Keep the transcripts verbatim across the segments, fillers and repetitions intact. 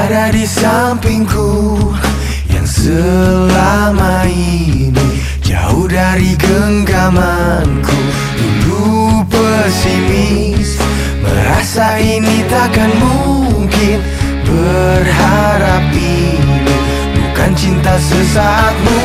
ada di sampingku, yang selama ini jauh dari genggamanku. Dulu pesimis, merasa ini takkan mungkin. Berharap ini bukan cinta sesaatmu.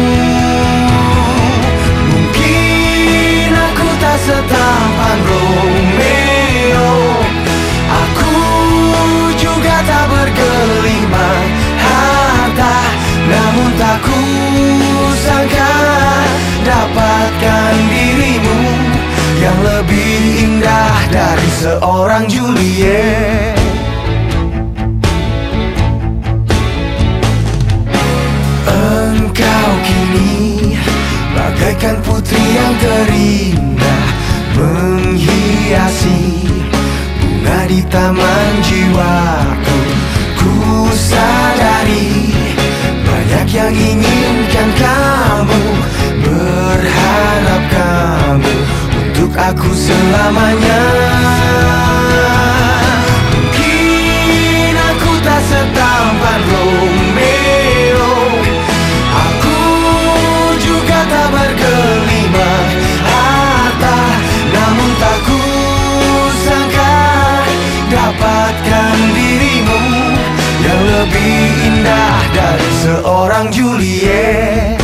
Mungkin aku tak setampan Romeo, aku juga tak bergelimang harta, namun tak kusangka dapatkan dirimu yang lebih indah dari seorang Juliet. Engkau kini bagaikan putri yang terindah, menghiasi bunga di taman jiwaku. Ku sadari banyak yang inginkan kamu, berharap kamu untuk aku selamanya. Mungkin aku tak setampan Romeo, aku juga tak bergelimang harta, namun tak kusangka dapatkan dirimu yang lebih indah dari seorang Juliet.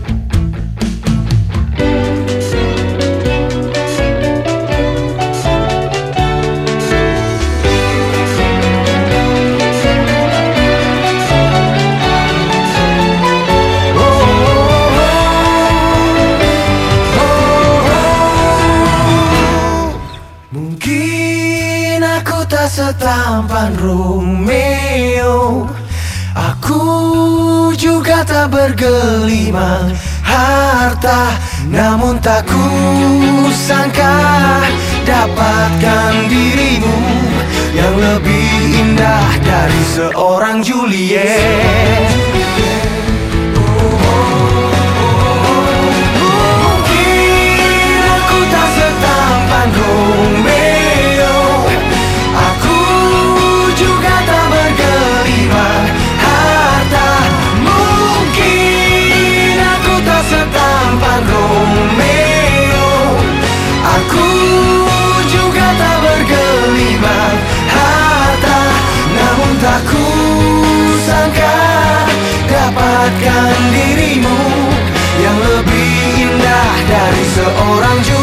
Mungkin aku tak setampan Romeo, aku juga tak bergelimang harta, namun tak kusangka dapatkan dirimu yang lebih indah dari seorang Juliet. Tak kusangka dapatkan dirimu yang lebih indah dari seorang Juliet.